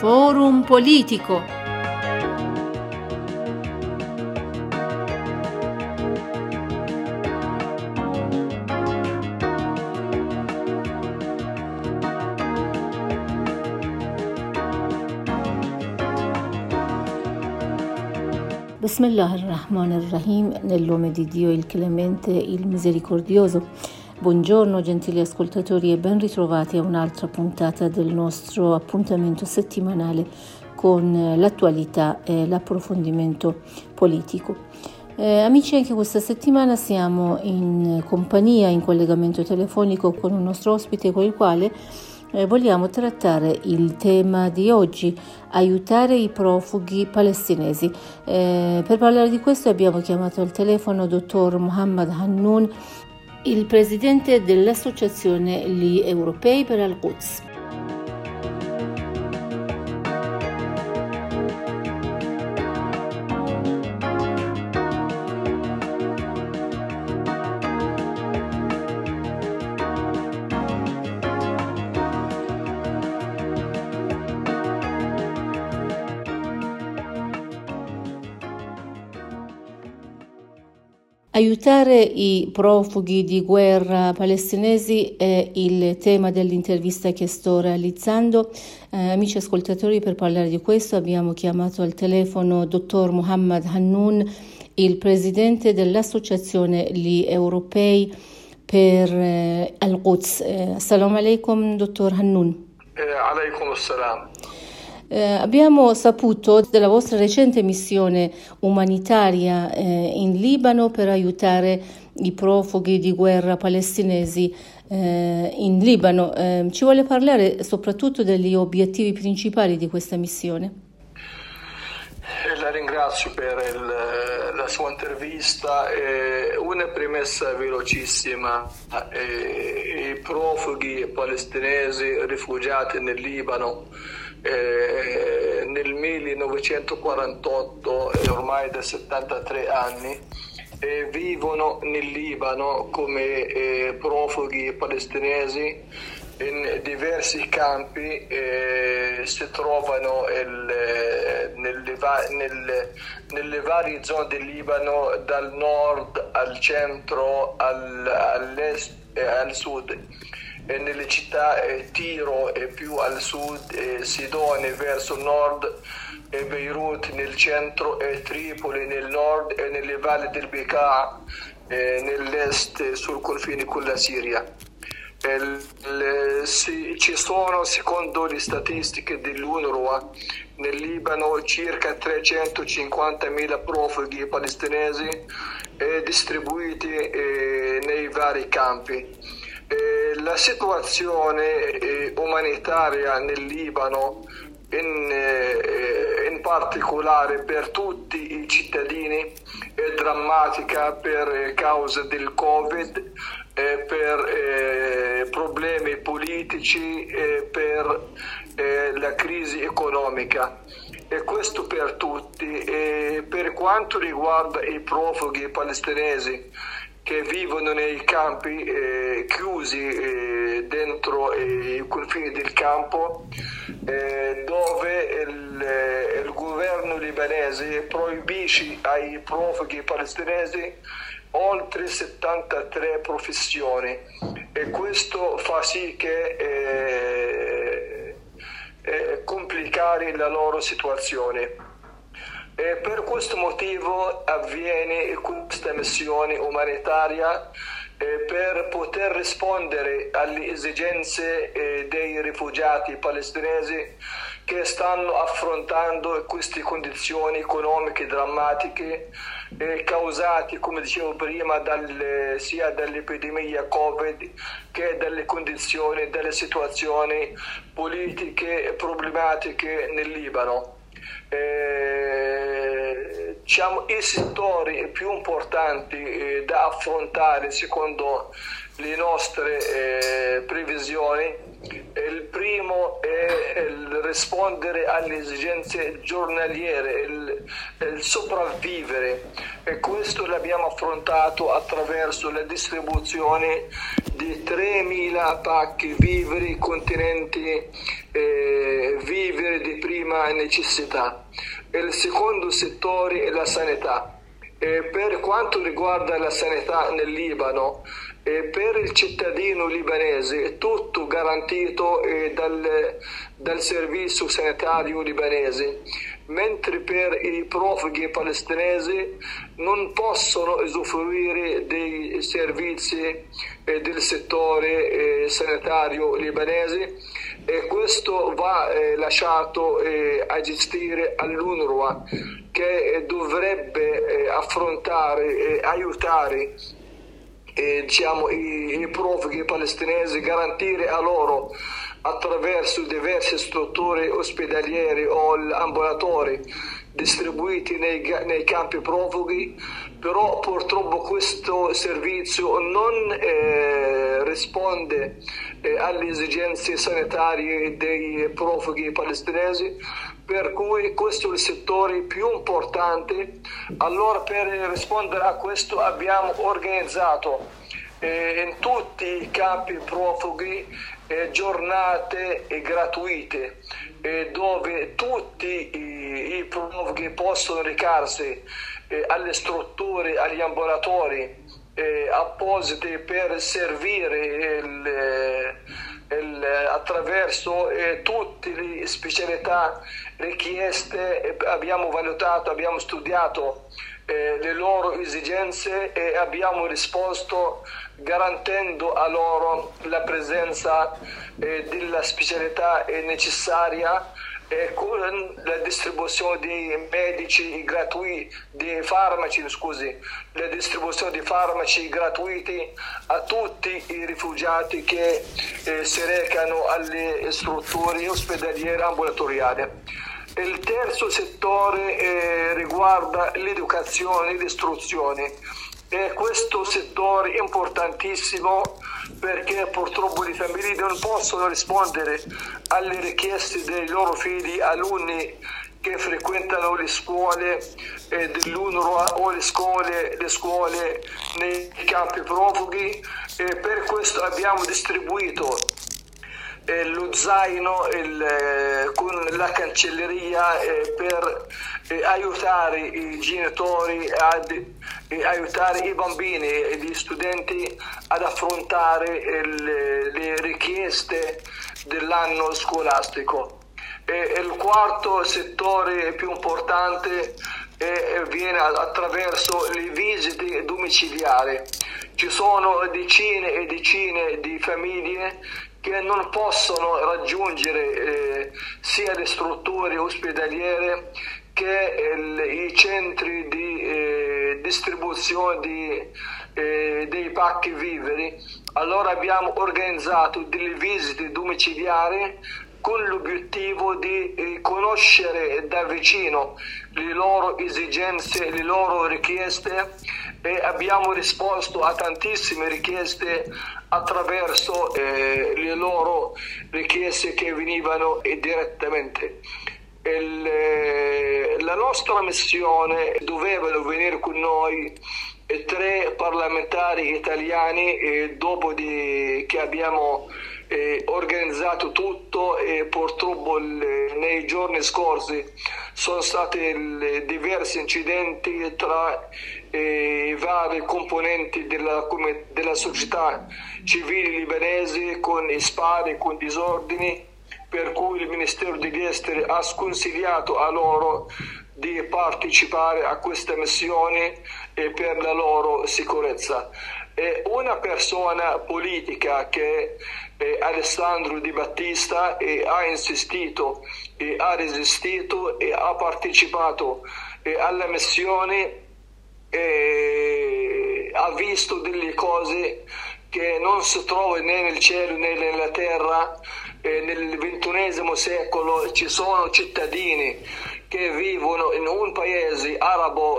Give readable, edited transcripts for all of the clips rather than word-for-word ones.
Forum Politico. Bismillahirrahmanirrahim, nel nome di Dio il Clemente, il Misericordioso. Buongiorno gentili ascoltatori e ben ritrovati a un'altra puntata del nostro appuntamento settimanale con l'attualità e l'approfondimento politico. Amici, anche questa settimana siamo in compagnia, in collegamento telefonico con un nostro ospite con il quale vogliamo trattare il tema di oggi: aiutare i profughi palestinesi. Per parlare di questo abbiamo chiamato al telefono dottor Mohammed Hannoun, il presidente dell'Associazione Gli Europei per Al-Quds. Aiutare i profughi di guerra palestinesi è il tema dell'intervista che sto realizzando. Amici ascoltatori, per parlare di questo abbiamo chiamato al telefono dottor Mohammed Hannoun, il presidente dell'Associazione Gli Europei per Al-Quds. Assalamu alaikum, dottor Hannoun. Alaikum assalam. Abbiamo saputo della vostra recente missione umanitaria in Libano per aiutare i profughi di guerra palestinesi in Libano. Ci vuole parlare soprattutto degli obiettivi principali di questa missione? La ringrazio per la sua intervista. Una premessa velocissima: i profughi palestinesi rifugiati nel Libano nel 1948, ormai da 73 anni, vivono nel Libano come profughi palestinesi in diversi campi. Si trovano nelle varie zone del Libano, dal nord al centro, all'est e al sud. Nelle città Tiro e più al sud, Sidone verso il nord, Beirut nel centro, Tripoli nel nord e nelle valli del Bekaa nell'est, sul confine con la Siria. Ci sono, secondo le statistiche dell'UNRWA, nel Libano circa 350.000 profughi palestinesi distribuiti nei vari campi. La situazione umanitaria nel Libano, in particolare per tutti i cittadini, è drammatica per causa del Covid, per problemi politici, per la crisi economica. E questo per tutti. Per quanto riguarda i profughi palestinesi che vivono nei campi chiusi dentro i confini del campo, dove il governo libanese proibisce ai profughi palestinesi oltre 73 professioni, e questo fa sì che complicare la loro situazione. Per questo motivo avviene questa missione umanitaria, per poter rispondere alle esigenze dei rifugiati palestinesi che stanno affrontando queste condizioni economiche drammatiche causate, come dicevo prima, sia dall'epidemia Covid che dalle condizioni, dalle situazioni politiche e problematiche nel Libano. I settori più importanti da affrontare secondo le nostre previsioni: il primo è il rispondere alle esigenze giornaliere, il sopravvivere, e questo l'abbiamo affrontato attraverso la distribuzione di 3.000 pacchi viveri contenenti viveri di prima necessità. Il secondo settore è la sanità. Per quanto riguarda la sanità nel Libano, per il cittadino libanese è tutto garantito dal servizio sanitario libanese, mentre per i profughi palestinesi non possono usufruire dei servizi del settore sanitario libanese, e questo va lasciato a gestire all'UNRWA, che dovrebbe affrontare e aiutare i profughi palestinesi, garantire a loro attraverso diverse strutture ospedaliere o ambulatori distribuiti nei campi profughi. Però purtroppo questo servizio non risponde alle esigenze sanitarie dei profughi palestinesi, per cui questo è il settore più importante. Allora, per rispondere a questo abbiamo organizzato in tutti i campi profughi giornate gratuite dove tutti i profughi possono recarsi alle strutture, agli ambulatori appositi per servire attraverso tutte le specialità richieste. Abbiamo valutato, abbiamo studiato le loro esigenze e abbiamo risposto garantendo a loro la presenza della specialità necessaria, con la distribuzione di medici gratuiti, la distribuzione di farmaci gratuiti a tutti i rifugiati che si recano alle strutture ospedaliere ambulatoriali. Il terzo settore riguarda l'educazione e l'istruzione. Questo settore è importantissimo perché purtroppo le famiglie non possono rispondere alle richieste dei loro figli, alunni che frequentano le scuole dell'UNRWA o le scuole nei campi profughi, e per questo abbiamo distribuito lo zaino con la cancelleria per aiutare i genitori, aiutare i bambini e gli studenti ad affrontare le richieste dell'anno scolastico. Il quarto settore più importante viene attraverso le visite domiciliari. Ci sono decine e decine di famiglie che non possono raggiungere sia le strutture ospedaliere che i centri di distribuzione dei pacchi viveri. Allora abbiamo organizzato delle visite domiciliari con l'obiettivo di conoscere da vicino le loro esigenze, le loro richieste, e abbiamo risposto a tantissime richieste attraverso le loro richieste che venivano direttamente. La nostra missione, dovevano venire con noi 3 parlamentari italiani, dopo che abbiamo organizzato tutto, e purtroppo nei giorni scorsi sono stati diversi incidenti tra i vari componenti della società civile libanese, con spari, con disordini, per cui il Ministero degli Esteri ha sconsigliato a loro di partecipare a questa missione per la loro sicurezza. Una persona politica che Alessandro Di Battista ha insistito e ha resistito e ha partecipato alla missione, ha visto delle cose che non si trovano né nel cielo né nella terra. Nel XXI secolo ci sono cittadini che vivono in un paese arabo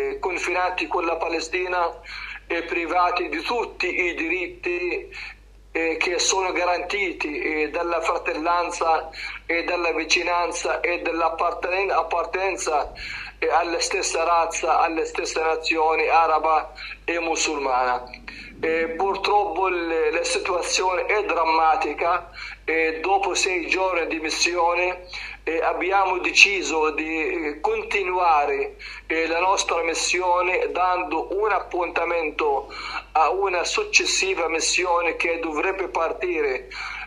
confinati con la Palestina e privati di tutti i diritti che sono garantiti dalla fratellanza e dalla vicinanza e dall'appartenenza alla stessa razza, alle stesse nazioni araba e musulmana. Purtroppo la situazione è drammatica e dopo 6 giorni di missione abbiamo deciso di continuare la nostra missione dando un appuntamento a una successiva missione che dovrebbe partire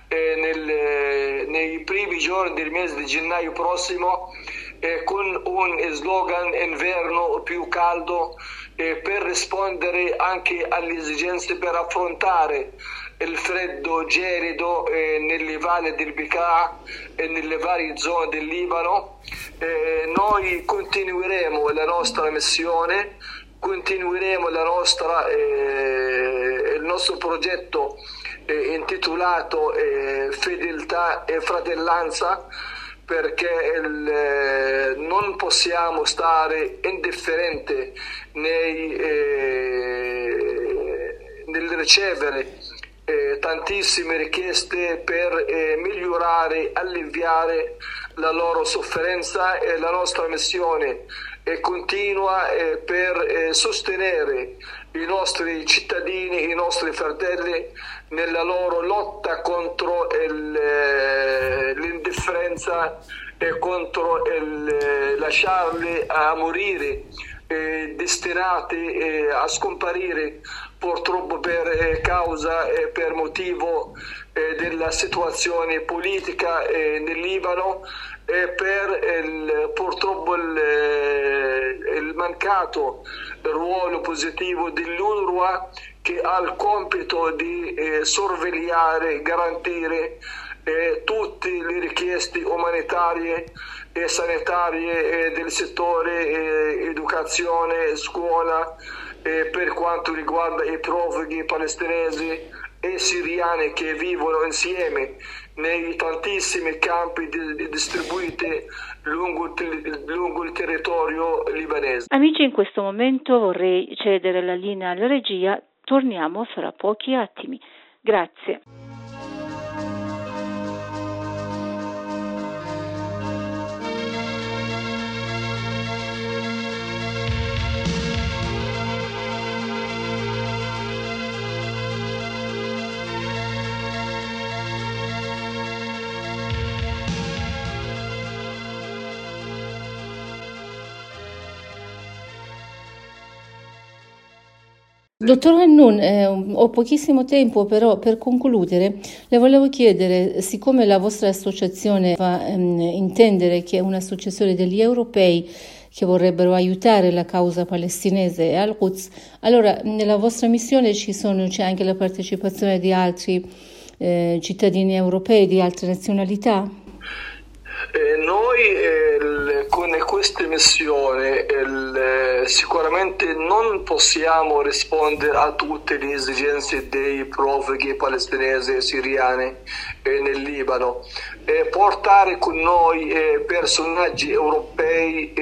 nei primi giorni del mese di gennaio prossimo con un slogan inverno più caldo per rispondere anche alle esigenze per affrontare il freddo gelido nelle valli del Bekaa e nelle varie zone del Libano. Noi continueremo la nostra missione, continueremo il nostro progetto intitolato Fedeltà e Fratellanza, perché non possiamo stare indifferenti nel ricevere tantissime richieste per migliorare, alleviare la loro sofferenza, e la nostra missione continua per sostenere i nostri cittadini, i nostri fratelli nella loro lotta contro l'indifferenza e contro il lasciarli a morire, destinati a scomparire purtroppo per causa e per motivo della situazione politica nel Libano e per purtroppo il mancato ruolo positivo dell'UNRWA, che ha il compito di sorvegliare, garantire tutte le richieste umanitarie e sanitarie del settore educazione, scuola, per quanto riguarda i profughi palestinesi e siriani che vivono insieme nei tantissimi campi distribuiti lungo il territorio libanese. Amici, in questo momento vorrei cedere la linea alla regia. Torniamo fra pochi attimi. Grazie. Dottor Hannun, ho pochissimo tempo, però per concludere le volevo chiedere, siccome la vostra associazione fa intendere che è un'associazione degli europei che vorrebbero aiutare la causa palestinese e al-Quds, allora nella vostra missione c'è anche la partecipazione di altri cittadini europei di altre nazionalità? Noi con queste missioni sicuramente non possiamo rispondere a tutte le esigenze dei profughi palestinesi e siriani nel Libano. Portare con noi personaggi europei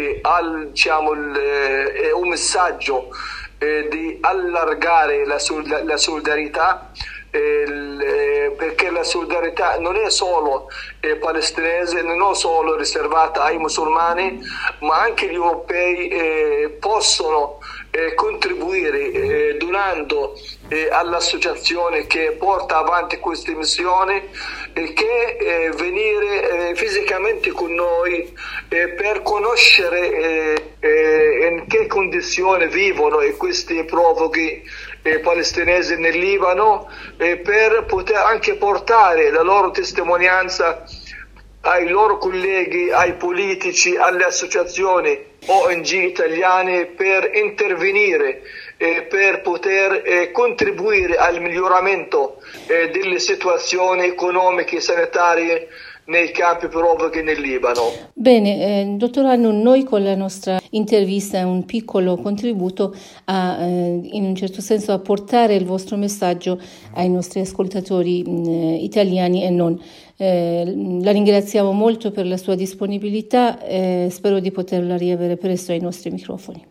è un messaggio di allargare la solidarietà, perché la solidarietà non è solo palestinese, non è solo riservata ai musulmani, ma anche gli europei possono contribuire donando all'associazione che porta avanti queste missioni, che venire fisicamente con noi per conoscere in che condizioni vivono questi profughi palestinesi nel Libano, per poter anche portare la loro testimonianza ai loro colleghi, ai politici, alle associazioni ONG italiane, per intervenire per poter contribuire al miglioramento delle situazioni economiche e sanitarie nei campi profughi nel Libano. Bene, dottor Hannun, noi con la nostra intervista un piccolo contributo in un certo senso a portare il vostro messaggio ai nostri ascoltatori italiani e non. La ringraziamo molto per la sua disponibilità e spero di poterla riavere presto ai nostri microfoni.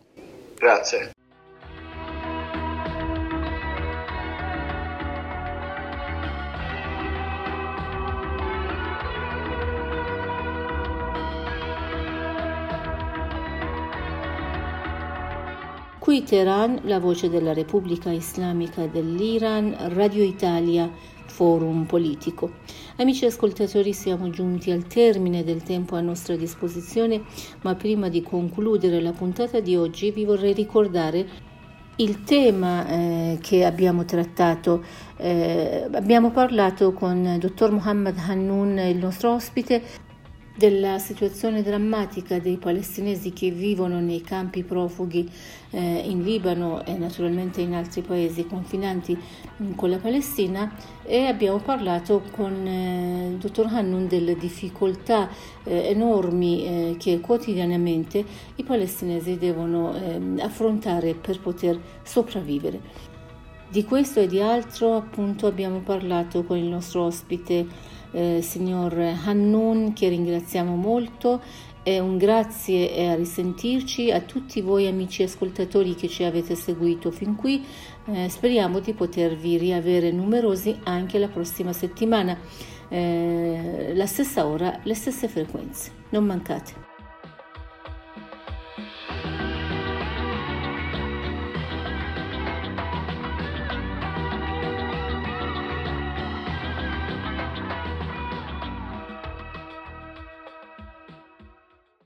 Qui Teheran, la voce della Repubblica Islamica dell'Iran, Radio Italia, Forum Politico. Amici ascoltatori, siamo giunti al termine del tempo a nostra disposizione, ma prima di concludere la puntata di oggi vi vorrei ricordare il tema che abbiamo trattato. Abbiamo parlato con il dottor Mohammed Hannoun, il nostro ospite, della situazione drammatica dei palestinesi che vivono nei campi profughi in Libano e naturalmente in altri paesi confinanti con la Palestina, e abbiamo parlato con il dottor Hannoun delle difficoltà enormi che quotidianamente i palestinesi devono affrontare per poter sopravvivere. Di questo e di altro appunto abbiamo parlato con il nostro ospite signor Hannoun, che ringraziamo molto, e un grazie e a risentirci a tutti voi amici ascoltatori che ci avete seguito fin qui. Speriamo di potervi riavere numerosi anche la prossima settimana, la stessa ora, le stesse frequenze. Non mancate.